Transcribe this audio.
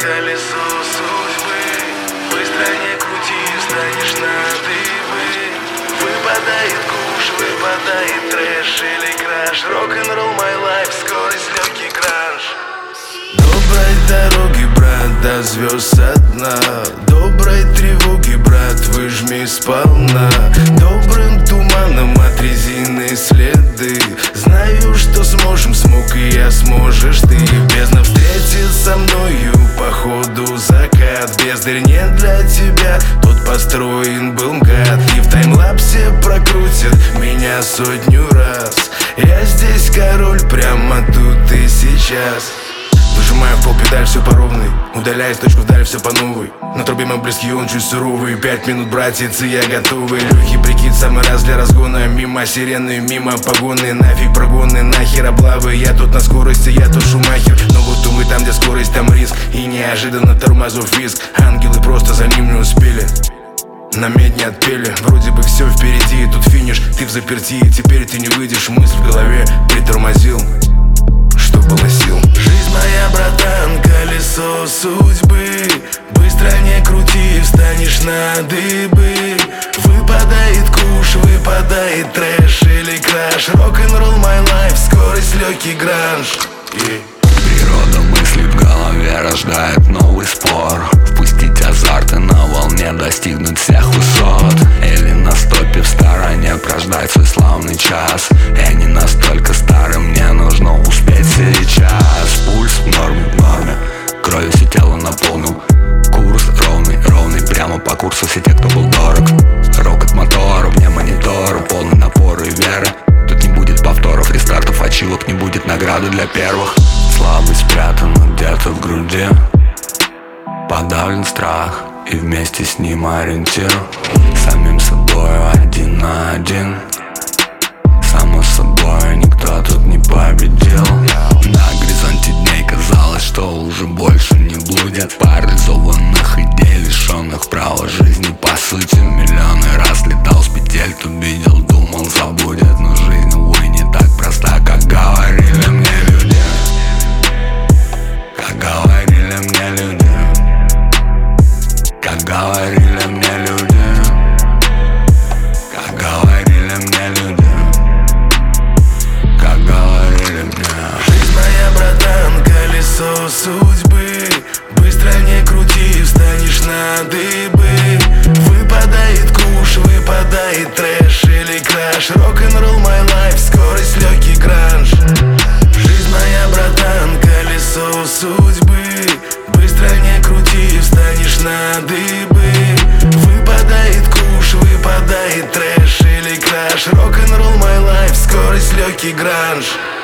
колесо судьбы. Быстро не крути, станешь на дыбы. Выпадает куш, выпадает трэш или краш. Рок-н-ролл, my life, скорость, легкий кранж. Доброй дороги, брат, до звезд со дна. Доброй тревоги, брат, выжми сполна. Добрым туманом от резины следы. Знаю, что сможем, смог и я, сможешь ты. Бездна встретит со мною по ходу закат. Бездарь не для тебя, тот построен был МКАД. И в таймлапсе прокрутят меня сотню раз. Я здесь король, прямо тут и сейчас. Выжимаю в пол педаль, все по ровной. Удаляюсь, точку вдаль, все по новой. На трубе мы близки, он чуть суровый. 5 минут, братец, и я готовый. Легкий прикид, самый раз для разгона. Мимо сирены, мимо погоны. Нафиг прогоны, нахер облавы. Я тут на скорости, я тут шумахер. Но вот увы, там где скорость, там риск. И неожиданно тормозов визг. Ангелы просто за ним не успели. На медь не отпели, вроде бы все впереди. Тут финиш, ты в заперти. Теперь ты не выйдешь, мысль в голове. Притормозил, что было сил. Жизнь моя, братан, колесо судьбы. Быстро не крути, встанешь на дыбы. Выпадает куш, выпадает трэш или краш. Рок-н-ролл, my life, скорость, легкий гранж. Природа мыслей в голове рождает новый спор. Впустить азарт и на волне достигнуть всех высот. Или на стопе в стороне прождать свой славный час. Я не настолько старый, мне нужно успеть сейчас. Пульс в норме, кровью все тело наполнил. Курс ровный, прямо по курсу все те, кто был дорог. Рокот мотора, вне монитора, полный напор и веры. Тут не будет повторов, рестартов, ачивок, не будет награды для первых. Слабость спрятана где-то в груди. Подавлен страх и вместе с ним ориентир. Самим собой один на один. Само собой никто тут не победил. На горизонте дней казалось, что уже больше не блудят. Парализованных идей, лишенных права жизни по сути. Миллионы раз летал с петель, кто видел, думал, забудет. Но жизнь, увы, не так проста, как говорили мне люди. Как говорили мне люди. Как говорили мне люди. Как говорили мне люди. Как говорили мне. Жизнь моя, братан, колесо судьбы. Быстро не крути, встанешь на дыбы. Выпадает куш, выпадает трэш или краш. Рок-н-ролл, my life, скорость, легкий гранж. Жизнь моя, братан, колесо судьбы. Быстро не крути, встанешь на дыбы. Выпадает куш, выпадает трэш или краш. Рок-н-ролл, my life, скорость, легкий гранж.